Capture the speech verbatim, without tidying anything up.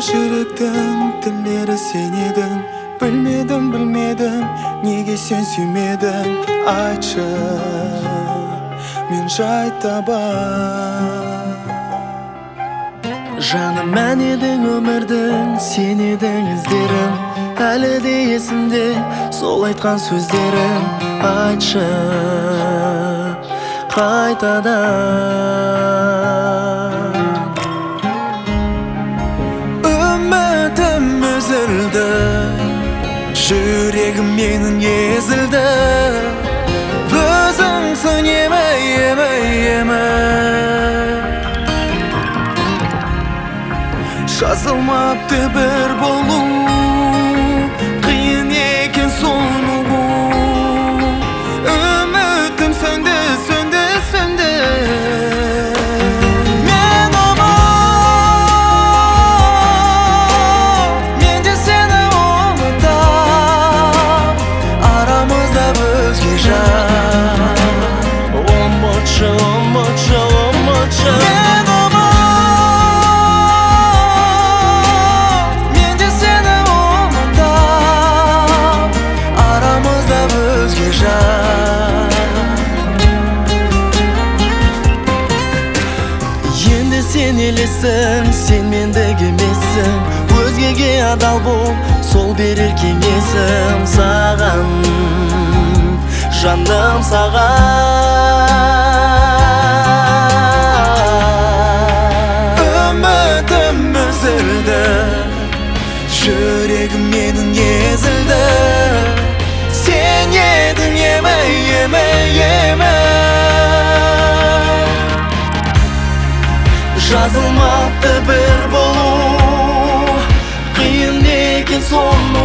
жүректің тілері сен едің. Білмедім, білмедім, неге сен сүймедің? Айтшы, мен жай табам. Жаным, мән едің өмірдің, сен едің іздерім. Әлі де есімде сол айтқан сөздерің. Айтшы қайтадан. Үмітім үзілді, жүрегім менің езілді. Өзіңсің емі, емі, емі. Жазылмапты бір болу, қиын екен соны. Үмітім сөнді, сөнді, сөнді. Мен ұмыт, мен де сені ұмытам. Арамызда өзге жан. Ұмытшы, ұмытшы, ұмытшы. Енді сен елесің, сен мендегі емессің. Өзгеге адал бол, сол берер кеңесім. Саған, жандым саған. Үмітім үзілді, жүрегім менің езілді. Сен едің емі, емі, емі. Жазылмапты бір болу, қиын екен соны.